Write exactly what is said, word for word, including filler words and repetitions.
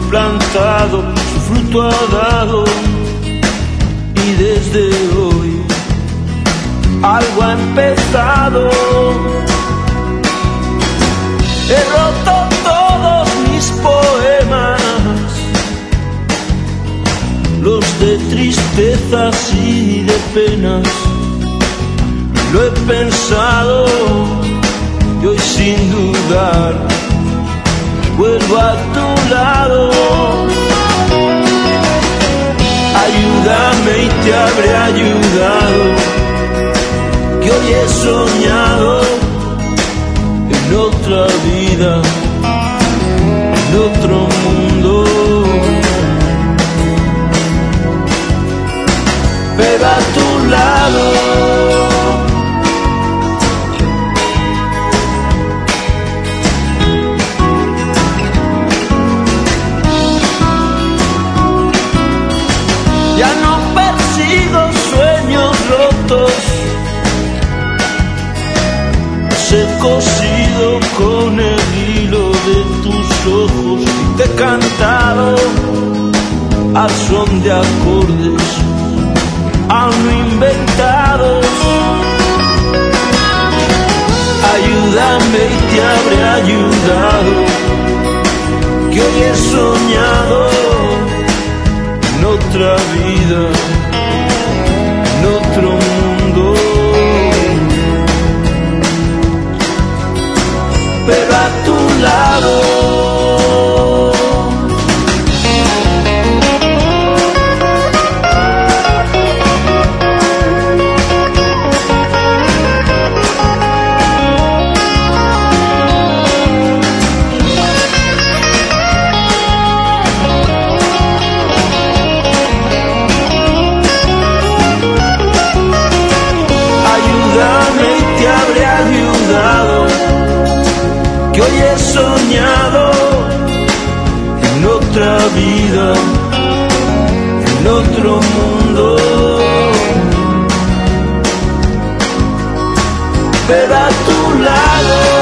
plantado, su fruto ha dado, y desde hoy algo ha empezado. He roto todos mis poemas, los de tristezas y de penas. Lo he pensado y hoy sin dudar vuelvo a tu lado. Ayúdame y te habré ayudado, que hoy he soñado en otra vida, en otro mundo. Pero a tu lado ya no persigo sueños rotos, los he cosido con el hilo de tus ojos y te he cantado al son de acordes aún no inventados. Ayúdame y te habré ayudado, que hoy he soñado en otra vida, en otro mundo. Pero a tu lado que hoy he soñado en otra vida, en otro mundo. Pero a tu lado